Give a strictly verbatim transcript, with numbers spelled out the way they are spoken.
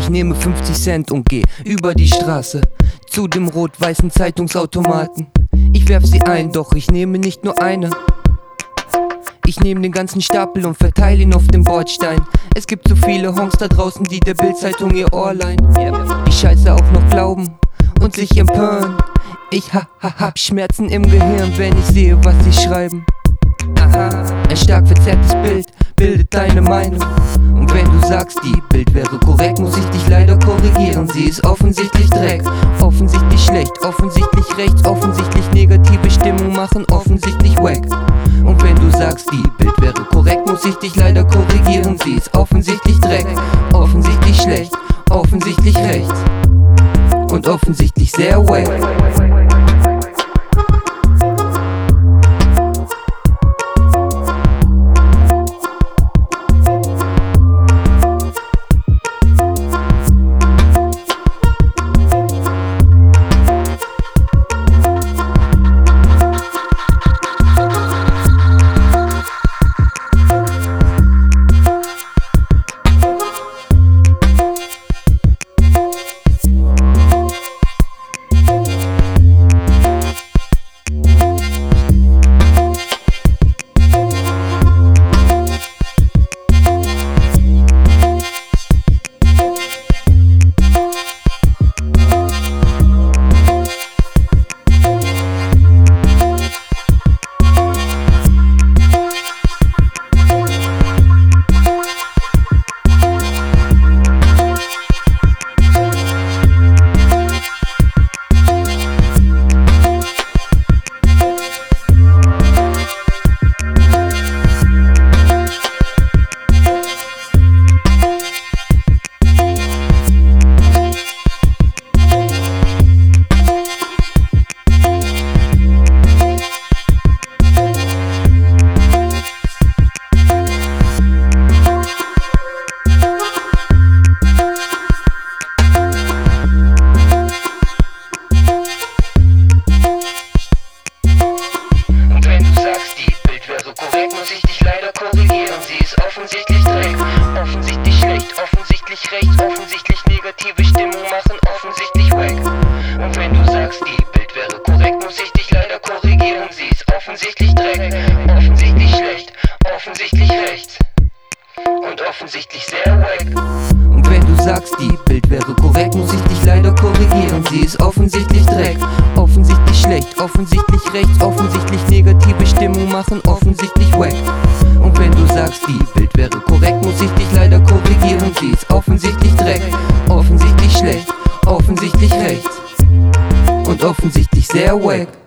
Ich nehme fünfzig Cent und geh über die Straße zu dem rot-weißen Zeitungsautomaten. Ich werf sie ein, doch ich nehme nicht nur eine. Ich nehme den ganzen Stapel und verteile ihn auf dem Bordstein. Es gibt so viele Honks da draußen, die der Bild-Zeitung ihr Ohr leihen. Die Scheiße auch noch glauben und sich empören. Ich ha, ha, hab Schmerzen im Gehirn, wenn ich sehe, was sie schreiben. Aha, ein stark verzerrtes Bild bildet deine Meinung. Und wenn du sagst, die Bild wäre korrekt, muss ich dich leider korrigieren. Sie ist offensichtlich Dreck, offensichtlich schlecht, offensichtlich rechts, offensichtlich negative Stimmung machen, offensichtlich wack. Und wenn du sagst, die Bild wäre korrekt, muss ich dich leider korrigieren. Sie ist offensichtlich Dreck, offensichtlich schlecht, offensichtlich rechts und offensichtlich sehr wack. Muss ich dich leider korrigieren, sie ist offensichtlich Dreck, offensichtlich schlecht, offensichtlich rechts, offensichtlich negative Stimmung machen, offensichtlich wack. Und wenn du sagst, die Bild wäre korrekt, muss ich dich leider korrigieren, sie ist offensichtlich Dreck, offensichtlich schlecht, offensichtlich rechts und offensichtlich sehr wack. Und wenn du sagst, die Bild wäre korrekt, muss ich dich leider korrigieren. Sie ist offensichtlich Dreck, offensichtlich schlecht, offensichtlich rechts, offensichtlich negative Stimmung machen, offensichtlich wack. Und wenn du sagst, die Bild wäre korrekt, muss ich dich leider korrigieren. Sie ist offensichtlich Dreck, offensichtlich schlecht, offensichtlich rechts und offensichtlich sehr wack.